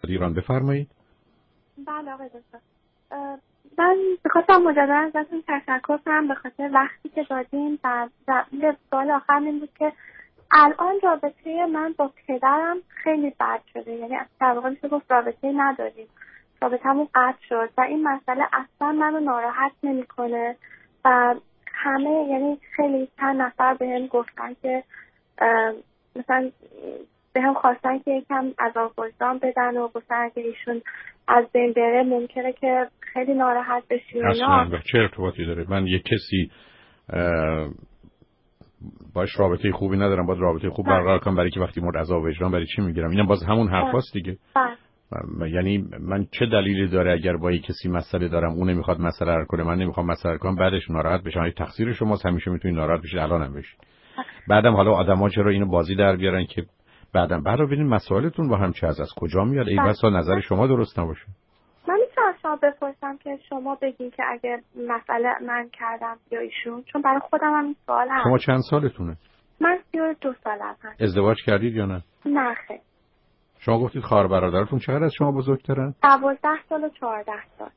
ایران. بفرمایید. بله آقای دکتر، من بخواستم مجددا ازتون تشکر کنم به خاطر وقتی که دادیم و سوال آخر این بود که الان رابطه من با پدرم خیلی بد شده، یعنی در واقع میشه گفت رابطه نداریم، رابطه‌مون قطع شد و این مسئله اصلا منو ناراحت نمی‌کنه و همه، یعنی خیلی چند نفر بهم گفتن که مثلا بهم خواستن که یکم عذاب وجدان بدن و گفتن که ایشون از بین بره ممکنه که خیلی ناراحت بشی. اصلا چه ارتباطی داره؟ من یک کسی باش رابطه خوبی ندارم، باید رابطه خوب برقرار کنم برای که وقتی مورد عذاب وجدان برای چی میگیرم؟ اینم باز همون حرفاست دیگه. یعنی من چه دلیلی داره اگر با یک کسی مسئله دارم اون نمیخواد مسئله حل کنه، من نمیخوام مسئله حل کنم، بعدش ناراحت بشم؟ این تقصیر شماست، همیشه میتونید ناراحت بشید، الانم بشید. بعدم حالا آدما چرا اینو بازی در بیارن که بعدم ببینید مسائلتون با هم چه از کجا میاد؟ ای بسا نظر شما درست نباشه. من میتونم شما بپرسم که شما بگین که اگه مسئله من کردم یا ایشون، چون برای خودم هم این سوال هست. شما چند سالتونه؟ من 32 سالم هست. ازدواج کردید یا نه؟ نه خیر. شما گفتید خواهر برادرتون چقدر از شما بزرگترن؟ 12 سال و 14 سال.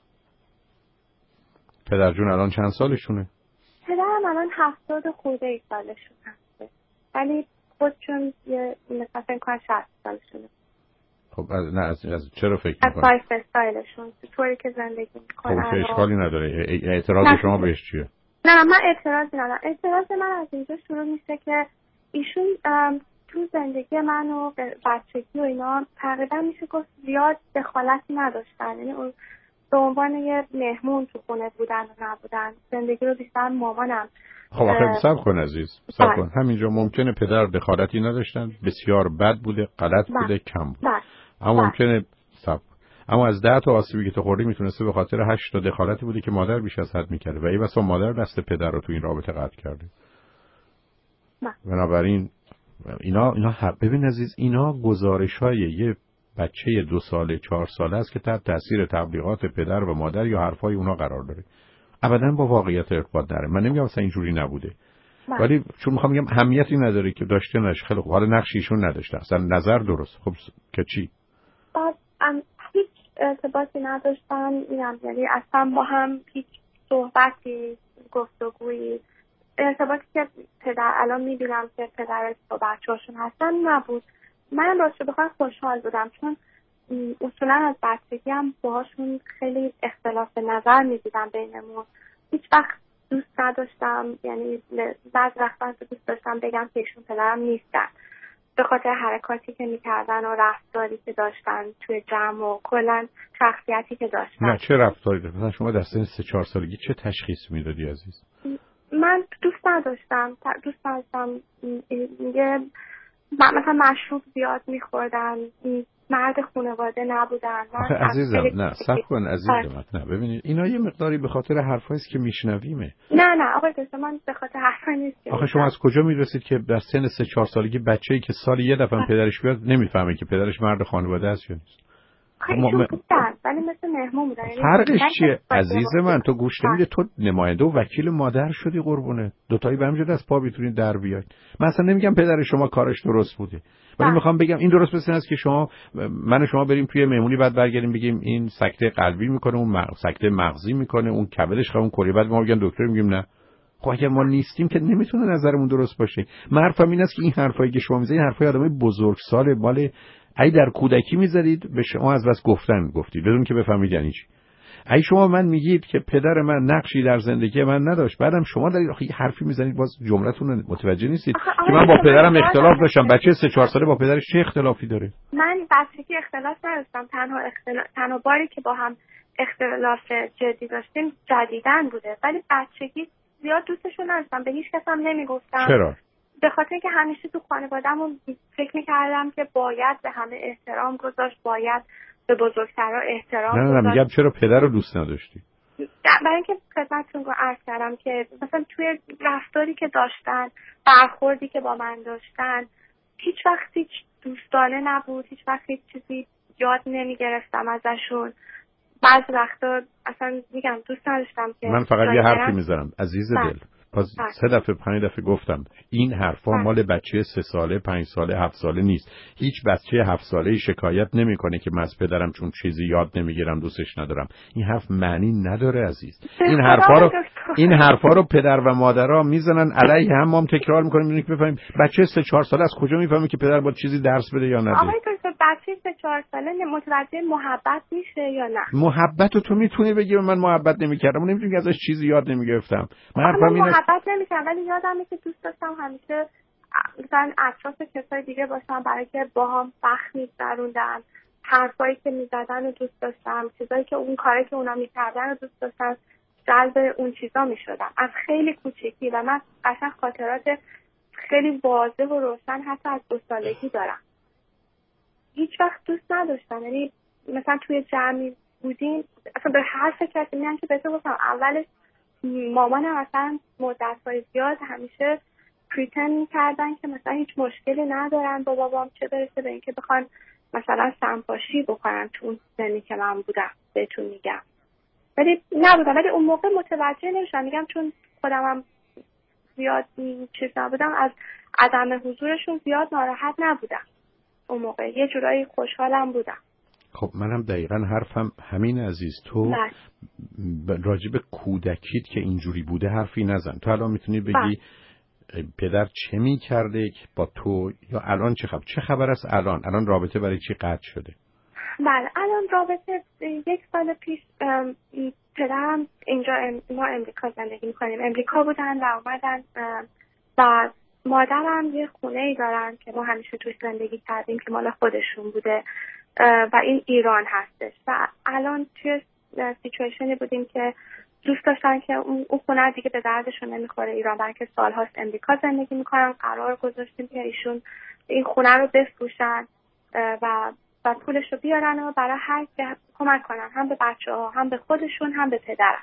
پدر جون الان چند سالشونه؟ پدرم الان 70 خورده ای سالشون هست، ولی خودشون یه مثلا فکر کنم 60 سالشونه. خب از چرا فکر می‌کنید؟ از لایف استایلشون، طوری که زندگی می‌کنن. خب اشکالی نداره. اعتراض شما بهش چیه؟ نه من اعتراضی ندارم. اعتراض من از اینجا شروع میشه که ایشون تو زندگی من و بچگی و اینا تقریبا میشه گفت زیاد دخالتی نداشتن، یعنی اون به عنوان یه مهمون تو خونه بودن و نبودن، زندگی رو بیشتر مامانم. خب آخه صبر کن عزیز، صبر کن. همینجا ممکنه پدر دخالتی نداشتن، بسیار بد بوده، غلط بوده، کم بوده. اما ممکنه صبر، اما از 10 تا آسیبی که تو خوردی میتونسته به خاطر 8 تا دخالتی بوده که مادر بیش از حد میکرده و ای بسا مادر دست پدر رو تو این رابطه قطع کرده. بنابراین اینا ببین عزیز، اینا گزارش‌های یه بچه 2 ساله 4 ساله است که تحت تاثیر تبلیغات پدر و مادر یا حرفای اونا قرار داره. ابداً با واقعیت ارتباط نداره. من نمیگم اصلا اینجوری نبوده، ولی چون میخوام بگم اهمیتی نداره که داشته نشه. خیلی خوب، حالا نقشیشون نداشته، اصلا نظر درست. خب که چی؟ هیچ ارتباطی نداشتن، یعنی اصلا با هم هیچ صحبتی، گفتگویی، ارتباطی که پدر الان میبینم که پدرش با بچه‌هاشون هستن نبود. من راستش بخوام خوشحال بودم، چون اصولا از بچگی هم باهاشون خیلی اختلاف نظر میدیدم بینمون. هیچ وقت دوست نداشتم، یعنی بعضی وقتا دوست داشتم بگم که ایشون پدرم نیستن به خاطر حرکاتی که میکردن و رفتاری که داشتن توی جمع و کلا شخصیتی که داشتن. نه چه رفتاری داشتن؟ مثلا شما در سن 3-4 سالگی چه تشخیص میدادی عزیز؟ من دوست نداشتم میگه مثلا مشروب زیاد میخوردن، مرد خانواده نبودن. آخه عزیزم نه صبر کن عزیزم، نه ببینید اینا یه مقداری به خاطر حرفایی است که میشنویمه. نه آقای دکتر، من به خاطر حرفایی نیست. آخه شما از کجا میرسید که در سن 3-4 سالگی بچه‌ای که سالی یه دفعه پدرش بیاد نمیفهمه که پدرش مرد خانواده است یا نیست؟ ایشون بودن ولی مثل مهمون بودن. فرقش چیه عزیز من؟ تو گوش نمیده، تو نماینده و وکیل مادر شدی قربونه، دوتایی به هم جد از پا میتونید در بیاید. من اصلا نمیگم پدر شما کارش درست بوده، ولی میخوام بگم این درست مثل است که من و شما بریم توی مهمونی بعد برگردیم بگیم این سکته قلبی میکنه، اون سکته مغزی میکنه، اون کبدش خون کلی، بعد ما میگن دکتر میگیم نه. خب اگه ما نیستیم که نمیتونه نظرمون درست باشه. من حرفم این است که این حرفایی که شما میزنید حرفای آدمای بزرگسال مال ای در کودکی میذارید به شما از بس گفتید بدون که بفهمید یعنی چی. ای شما من میگید که پدر من نقشی در زندگی من نداشت، بعدم شما دارید آخه حرفی میزنید باز جملتون متوجه نیستید که من با پدرم اختلاف داشتم. بچه 3-4 ساله با پدرش چه اختلافی داره؟ من بچگی اختلاف نداشتم، تنها باری که با هم اختلاف جدی داشتیم جدیدن بوده، ولی بچگی زیاد دوستشون نداشتم، به هیچ کس هم نمیگفتم. چرا؟ به خاطر که همیشه تو خانواده‌مون فکر می‌کردم که باید به همه احترام گذاشت، باید به بزرگترها احترام گذاشت. نه میگم چرا پدر رو دوست نداشتی؟ برای اینکه خدمتتون رو عرض کردم که مثلا توی رفتاری که داشتن، برخوردی که با من داشتن، هیچ وقت هیچ دوستانه نبود، هیچ وقت هیچ چیزی یاد نمی‌گرفتم ازشون. بعضی وقتا اصلا میگم دوست نداشتم که من فقط یه حرفی میزنم عزیز دل، باز 3 دفعه 5 دفعه گفتم این حرفا مال بچه 3 ساله 5 ساله 7 ساله نیست. هیچ بچه 7 ساله شکایت نمیکنه که من از پدرم چون چیزی یاد نمیگیرم دوستش ندارم. این حرف معنی نداره عزیز. این حرفا رو پدر و مادرها میزنن علیه هم تکرار میکنیم میبینیم که بفهمیم بچه 3-4 ساله از کجا میفهمه که پدر باید چیزی درس بده یا نده. آقای دکتر بچه 3-4 ساله متوجه محبت میشه یا نه؟ محبت رو تو میتونی بگی من محبت نمیکردم، من نمیتونم که ازش چیزی یاد نمیگرفتم. من محبت نمیکردم ولی یادمه که دوست داشتم همیشه مثلا اطراف کسای دیگه باشم برای که باهام وقت می‌گذروندن، حرفایی که میزدن رو دوست داشتم، چیزایی که اون کاری که اونا میکردن رو دوست داشتم، جلب اون چیزا میشدم از خیلی کوچیکی و من قشنگ خاطرات خیلی واضح و روشن حتی از 2 سالگی دارم. هیچ وقت دوست نداشتم، یعنی مثلا توی جمعی بودیم اصلا به حرف کسی میگن که بهتون گفتم اولش مامانم اصلا مدت‌های زیاد همیشه پریتند میکردن که مثلا هیچ مشکلی ندارن با بابام، چه برسه به اینکه بخوان مثلا سمپاشی بکنن تو اون سنی که من بودم بهتون میگم. ولی نبودم، ولی اون موقع متوجه نمیشم، میگم چون خودمم زیاد چیز نبودم از عدم حضورشون زیاد ناراحت نبودم. اون موقع یه جورایی خوشحالم بودم. خب منم دقیقاً حرفم همین عزیز. تو راجب کودکیت که اینجوری بوده حرفی نزن. تو الان میتونی بگی پدر چه میکرده با تو یا الان چه خبر است؟ الان رابطه برای چی قطع شده؟ بله الان رابطه 1 سال پیش پدرم اینجا ما امریکا زندگی میکنیم، امریکا بودن و اومدن و مادرم یه خونه‌ای دارن که ما همیشه توش زندگی کردیم که مال خودشون بوده و این ایران هستش و الان توی سیچویشنی بودیم که دوست داشتن که اون خونه دیگه به دردشون نمیخوره ایران، برای که سالهاست امریکا زندگی میکنن. قرار گذاشتیم که ایشون این خونه رو بفروشن و پولش رو بیارن و برای هر که کمک کنن، هم به بچه‌ها هم به خودشون هم به پدرم.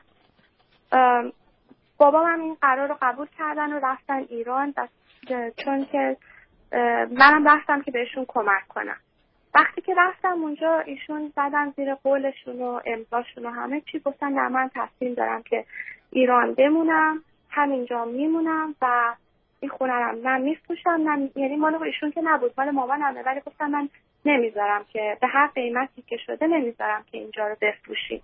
بابام هم این قرار رو قبول کردن و رفتن ایران چون که منم رفتم که بهشون کمک کنم. وقتی که رفتم اونجا ایشون زدن زیر قولشون و امضاشون و همه چی، گفتن نه من تصمیم دارم که ایران بمونم، همینجا میمونم و این خونه رو نه میفروشم نه، یعنی مال ایشون که نبود، مال مامانمه، ولی گفتم من نمیذارم که به هر قیمتی که شده نمیذارم که اینجا رو بفروشیم.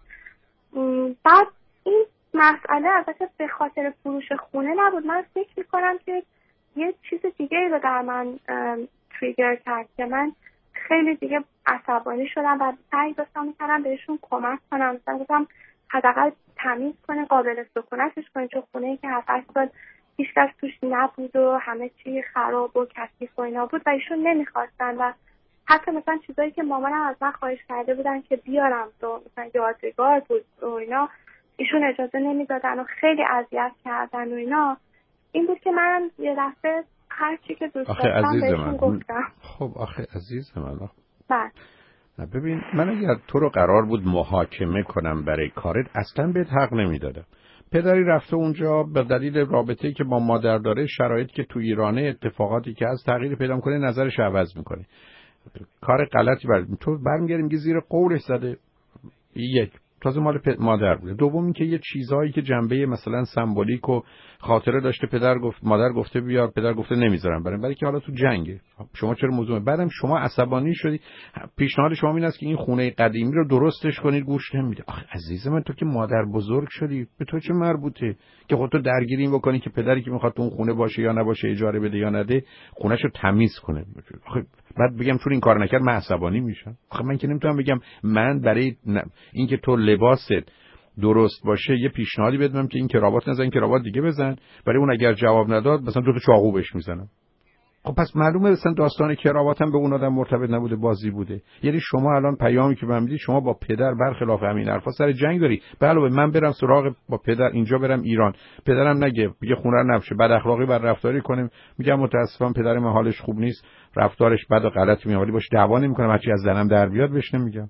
بعد این مسئله البته به خاطر فروش خونه نبود، من فکر میکنم که یه چیز دیگه رو در من تریگر کرد که من خیلی دیگه عصبانی شدم و سعی داشتم میکردم بهشون کمک کنم، مثلا گفتم حداقل تمیز کنه، قابل سکونتش کنه، چون خونه‌ای که 7-8 سال هیچکس توش نبود و همه چی خراب و کثیف و اینا بود و ایشون نمیخواستن و حتی مثلا چیزایی که مامانم از من خواهش کرده بودن که بیارم تو مثلا یادگار بود و اینا، ایشون اجازه نمیدادن و خیلی اذیت کردن و اینا. این بود که من یه دفعه هر چی که دوست داشتم بهشون گفتم. خب آخه عزیز من بله ببین، من اگر تو رو قرار بود محاکمه کنم برای کارت اصلا بهت حق نمیدادم. پدری رفته اونجا به دلیل رابطه‌ای که با مادر داره، شرایطی که تو ایرانه، اتفاقاتی که از تغییر پیدا می‌کنه، نظرش عوض می‌کنه. کار غلطی تو برمیگردیم که زیر قولش زده. یک تازه مال مادر بوده. دوم این که یه چیزایی که جنبه مثلا سمبولیک و خاطره داشته، مادر گفته بیار، پدر گفته نمیذارم برای که حالا تو جنگه. شما چرا موضوع بعدم شما عصبانی شدی؟ پیشنهاد شما این است که این خونه قدیمی رو درستش کنید، گوش نمیده. آخه عزیز من، تو که مادر بزرگ شدی، به تو چه مربوطه که خودت درگیری بکنی که پدری که میخواد تو اون خونه باشه یا نباشه، اجاره بده یا نده، خونه‌شو تمیز کنه؟ آخه بعد بگم چون این کار نکرد من عصبانی میشم؟ آخه من که نمیتونم بگم من برای اینکه تو لباست درست باشه یه پیشنهادی بدم که این کراوات نزن، این کراوات دیگه بزن، برای اون اگر جواب نداد مثلا 2 تا چاقو بهش میزنم. خب پس معلومه مثلا داستان کراوات هم به اون آدم مرتبط نبوده، بازی بوده. یعنی شما الان پیامی که من میدید، شما با پدر برخلاف همین حرفا سر جنگ داری. علاوه من برم سراغ با پدر اینجا برم ایران، پدرم نگه بگه خونه رو نفشه، بد اخلاقی بر رفتاری کنیم، میگم متاسفم پدر من حالش خوب نیست، رفتارش بد و غلط میاد، ولی باش دعوا نمیکنم، هرچی از زنم در بیاد بهش نمیگم.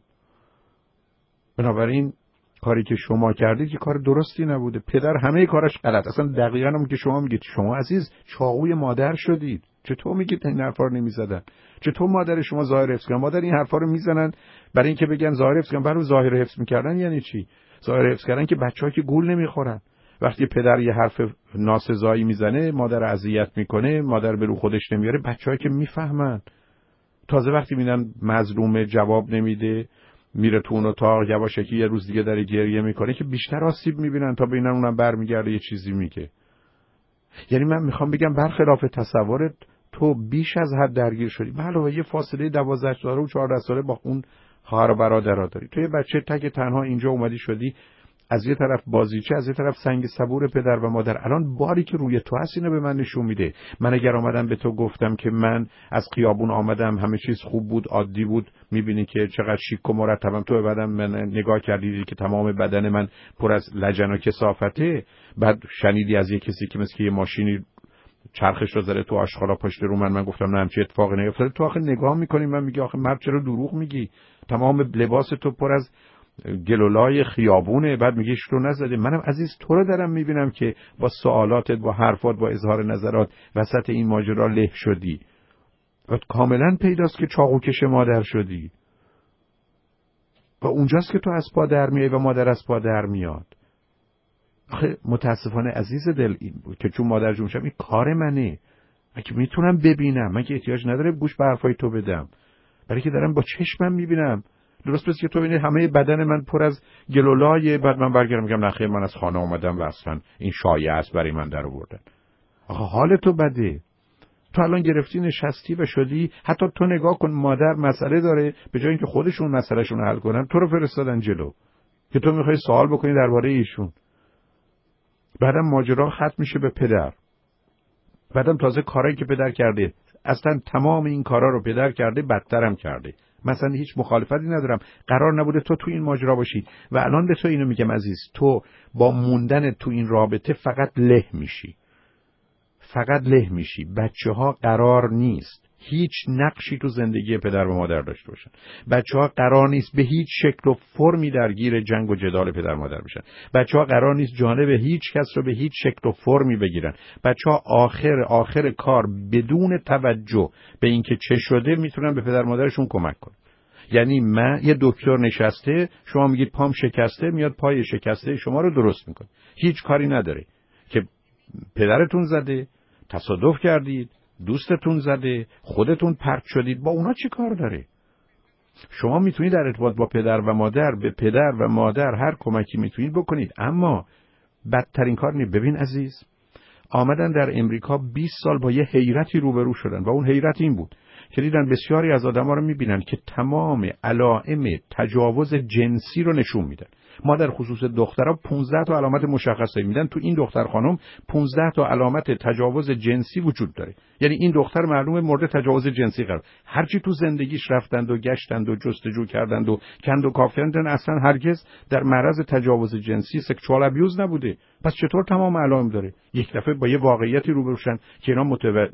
بنابراین کاری که شما کردید که کار درستی نبوده. پدر همه کاراش غلط. اصلا دقیقاً هم که شما میگید، شما عزیز چاقوی مادر شدید. چطور میگید این حرفا رو نمیزدن؟ چطور مادر شما ظاهر حفظ کردن؟ مادر این حرفا رو میزنن برای اینکه بگن ظاهر حفظ کردن. برای ظاهر حفظ میکردن یعنی چی؟ ظاهر حفظ کردن که بچه‌ها که گول نمیخورن. وقتی پدر یه حرف ناسزایی میزنه، مادر اذیت میکنه، مادر به رو خودش نمیاره، بچه‌ها که میفهمن. تازه وقتی میبینن مظلوم جواب نمیده، میره تو اون اتاق یواشکی یه روز دیگه داره گریه میکنه، که بیشتر آسیب میبینن تا ببینن اونم برمیگرده یه چیزی میگه. یعنی من میخوام بگم برخلاف تصورت تو بیش از حد درگیر شدی. علاوه یه فاصله 12 ساله و 14 ساله با اون خواهر و برادرها داری. تو یه بچه تک تنها اینجا اومدی شدی، از یه طرف بازیچه، از یه طرف سنگ صبور پدر و مادر. الان باری که روی تو هست اینو به من نشون میده. من اگر آمدم به تو گفتم که من از خیابون آمدم، همه چیز خوب بود، عادی بود، میبینی که چقدر شیک و مرتبم، تو بعدم من نگاه کردی که تمام بدن من پر از لجن و کثافته، بعد شنیدی از یه کسی که مثل یه ماشینی چرخش رو زده تو آشغالا پشت رو من گفتم نه همچین اتفاقی نیفتاده، تو آخه نگاه میکنی من میگی آخه مرد چرا دروغ میگی، تمام لباس تو پر از گلولای خیابونه، بعد میگی تو نزده. منم عزیز تو رو دارم میبینم که با سوالاتت، با حرفات، با اظهار نظرات وسط این ماجرا له شدی و کاملا پیداست که چاقوکش مادر شدی و اونجاست که تو از پا در میای و مادر از پا در میاد. آخه متاسفانه عزیز دل این بود که چون مادر جون شم این کار منه، من که میتونم ببینم، من که احتیاج نداره گوش به حرفای تو بدم، برای که دارم با چشمم میبینم. درست پس که تو ببینی همه بدن من پر از گلولای، بعد من برگردم میگم نه خیر من از خانه اومدم و اصلا این شایعه است برای من در آوردن. آخه حال تو بده. تو الان گرفتی نشستی و شدی، حتی تو نگاه کن مادر مسئله داره، به جای اینکه خودشون مسئلهشون حل کنن تو رو فرستادن جلو که تو میخوای سوال بکنی درباره ایشون. بعدم ماجرا ختم میشه به پدر. بعدم تازه کارایی که پدر کرده، اصلا تمام این کارا رو پدر کرده، بدترم کرده. مثلا هیچ مخالفتی ندارم، قرار نبوده تو این ماجرا باشی و الان به تو اینو میگم عزیز، تو با موندن تو این رابطه فقط له میشی، فقط له میشی. بچه‌ها قرار نیست هیچ نقشی تو زندگی پدر و مادر داشته باشن. بچه‌ها قرار نیست به هیچ شکل و فرمی درگیر جنگ و جدال پدر و مادر بشن. بچه‌ها قرار نیست جانب هیچ کس رو به هیچ شکل و فرمی بگیرن. بچه‌ها آخر کار بدون توجه به اینکه چه شده میتونن به پدر و مادرشون کمک کنن. یعنی من یه دکتر نشسته، شما میگید پام شکسته، میاد پای شکسته شما رو درست میکنه. هیچ کاری نداره که پدرتون زده، تصادف کردید، دوستتون زده، خودتون پرت شدید، با اونا چی کار داره؟ شما میتونید در ارتباط با پدر و مادر به پدر و مادر هر کمکی میتونید بکنید، اما بدترین کار نیست. ببین عزیز، آمدن در امریکا 20 سال با یه حیرتی روبرو شدن و اون حیرت این بود که دیدن بسیاری از آدم‌ها رو میبینن که تمام علائم تجاوز جنسی رو نشون میدن. ما در خصوص دخترها 15 تا علامت مشخصه میدن، تو این دختر خانم 15 تا علامت تجاوز جنسی وجود داره. یعنی این دختر معلومه مورد تجاوز جنسی قرار. هرچی تو زندگیش رفتند و گشتند و جستجو کردند و کند و کاف کردند، اصلا هرگز در معرض تجاوز جنسی سکشوال ابیوز نبوده. پس چطور تمام علائم داره؟ یک دفعه با یه واقعیتی روبرو شدن که اینا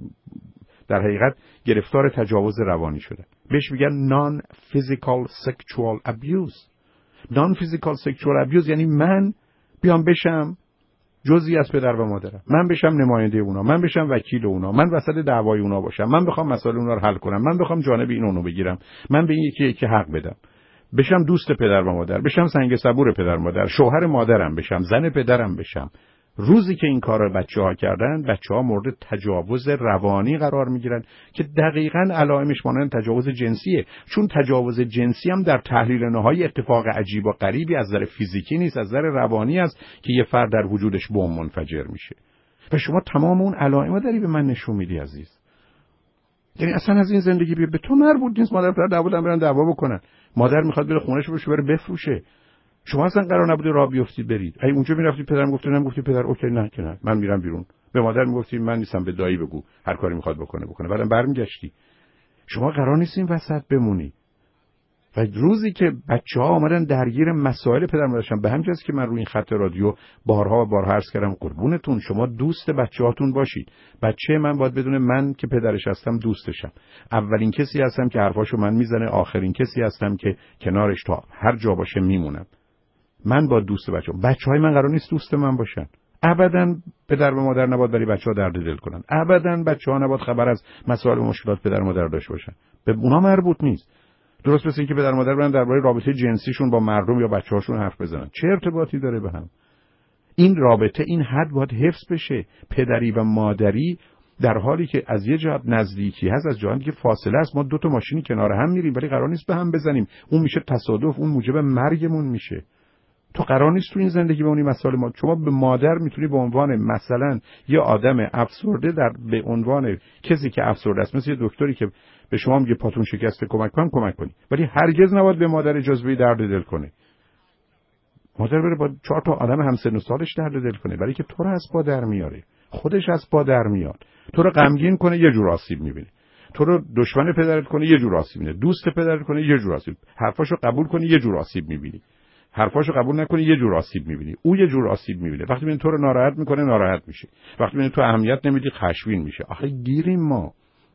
در حقیقت گرفتار تجاوز روانی شدن. بهش میگن non physical sexual abuse. non physical sexual abuse یعنی من بیام بشم جزئی از پدر و مادرم، من بشم نماینده اونا، من بشم وکیل اونا، من وسط دعوای اونا باشم، من بخوام مسائل اونا رو حل کنم، من بخوام جانب این اونو بگیرم، من به این یکی حق بدم، بشم دوست پدر و مادر، بشم سنگ صبور پدر و مادر، شوهر مادرم بشم، زن پدرم بشم. روزی که این کار رو بچه‌ها کردن، بچه‌ها مورد تجاوز روانی قرار میگیرن که دقیقاً علائمش مانند تجاوز جنسیه. چون تجاوز جنسی هم در تحلیل نهایی اتفاق عجیب و غریبی از نظر فیزیکی نیست، از نظر روانی است که یه فرد در وجودش بمب منفجر میشه. و شما تمام اون علائم رو داری به من نشون میدی عزیز. یعنی اصلا از این زندگی به تو مربوط نیست. مادر پدر دعوا برن دعوا بکنن، مادر میخواد بره خونه‌ش بره بفروشه، شما اصلا قرار نبوده راه بیافتید برید. ای اونجا میرفتید پدرم گفتی پدر اوکی نه که نه من میرم بیرون، به مادر میگفتی من نیستم، به دایی بگو هر کاری میخواد بکنه، بعدم برمیگشتی. شما قرار نیست این وسط بمونی. و روزی که بچه‌ها اومدن درگیر مسائل پدر مادرشون، به همین جاست که من روی این خط رادیو بارها و بارها عرض کردم قربونتون شما دوست بچه‌هاتون باشید. بچه من باید بدونه من که پدرش هستم دوستشم، اولین کسی هستم که حرفاشو من میزنه، آخرین کسی هستم که کنارش تا هر جا باشه میمونم. من با دوست بچه‌های من قرار نیست دوست من باشن. ابداً پدر و مادر نباید برای بچه‌ها درد دل کنن. ابداً بچه‌ها نباید خبر از مسائل و مشکلات پدر و مادر داشته باشن. به اونا مربوط نیست. درست مثل اینکه پدر و مادر برن درباره رابطه جنسیشون با مردم یا بچه‌هاشون حرف بزنن. چه ارتباطی داره به هم؟ این رابطه، این حد باید حفظ بشه. پدری و مادری در حالی که از یه جهت نزدیکی هست، از جهتی که فاصله است. ما دو تا ماشینی کنار هم میریم ولی قرار نیست به هم بزنیم. اون میشه تصادف، اون موجب مرگمون میشه. تو قرار نیست تو این زندگی بمونی مسائل ما. شما به مادر میتونی به عنوان مثلا یه آدم افسرده، به عنوان کسی که افسرده است، مثل یه دکتری که به شما میگه پاتون شکسته کمک کنی، ولی هرگز نباید به مادر اجازه بدی درد دل کنه. مادر بره با 4 تا آدم همسن و سالش درد دل کنه، برای که تو رو از پا در میاره، خودش از پا در میاد. تو رو غمگین کنه، یه جور آسیب میبینی. تو رو دشمن پدرت کنه، یه جور آسیب میبینی. دوست پدرت کنه، یه جور آسیب. حرفاشو قبول کنی، یه جور آسیب میبینی. حرفاشو قبول نکنی، یه جور آسیب میبینی. او یه جور آسیب میبینه. وقتی ببین تو رو ناراحت میکنه، ناراحت میشه. وقتی ببین تو اهمیت نمیدی، خشمگین میشه. آخه گیریم ما.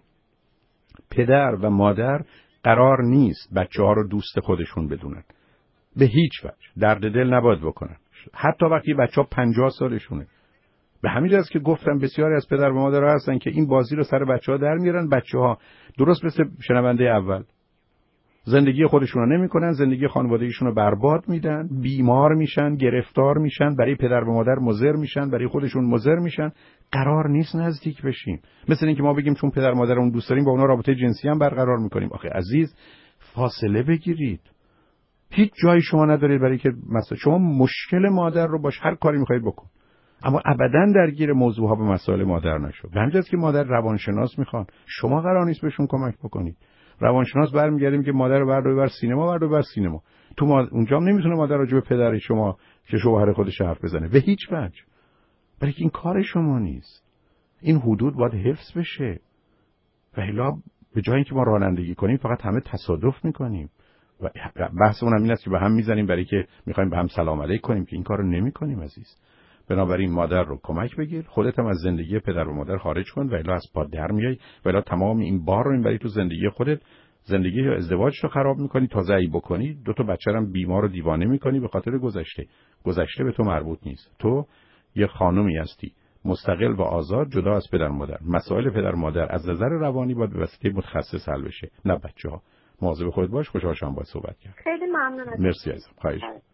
پدر و مادر قرار نیست بچه‌ها رو دوست خودشون بدونن. به هیچ وجه درد دل نباید بکنن. حتی وقتی بچه‌ها 50 سالشونه. به همین جاست که گفتم بسیاری از پدر و مادرها هستن که این بازی رو سر بچه‌ها در میارن. بچه‌ها درست مثل شنونده اول زندگی خودشون رو نمی‌کنن، زندگی خانوادگیشون رو برباد میدن، بیمار میشن، گرفتار میشن، برای پدر و مادر مضر میشن، برای خودشون مضر میشن. قرار نیست نزدیک بشیم. مثل اینکه ما بگیم چون پدر و مادرمون دوست داریم با اونا رابطه جنسی هم برقرار می‌کنیم. آخه عزیز، فاصله بگیرید. هیچ جایی شما ندارید برای که مثلا شما مشکل مادر رو باش هر کاری می‌خواید بکن، اما ابداً درگیر موضوعها به مسائل مادر نشو. به همین جاست که مادر روانشناس میخوان. شما قرار نیست بهشون کمک بکنید. روانشناس برمیگردیم که مادر رو بر سینما. تو اونجا هم نمیتونه مادر راجع به پدر شما که شوهر خودش حرف بزنه به هیچ وجه. برای که این کار شما نیست. این حدود باید حفظ بشه. و الا به جای اینکه ما رانندگی کنیم فقط همه تصادف میکنیم. و بحثمون هم این است که به هم میزنیم برای که میخوایم به هم سلام علیک کنیم، که این کارو نمیکنیم عزیز. بنابراین مادر رو کمک بگیر، خودت هم از زندگی پدر و مادر خارج کن و الا از پا در میای و الا تمام این بار رو میبری تو زندگی خودت. زندگی و ازدواج رو خراب میکنی، تازه ای بکنی 2 تا بچه هم بیمار و دیوانه میکنی به خاطر گذشته به تو مربوط نیست. تو یه خانومی هستی مستقل و آزاد، جدا از پدر و مادر. مسائل پدر و مادر از نظر روانی باید به واسطه متخصص حل بشه، نه بچه‌ها. مواظب خودت باش. خوشحال شدم باهات صحبت کردم. خیلی ممنونم. مرسی عزیزم. خواهش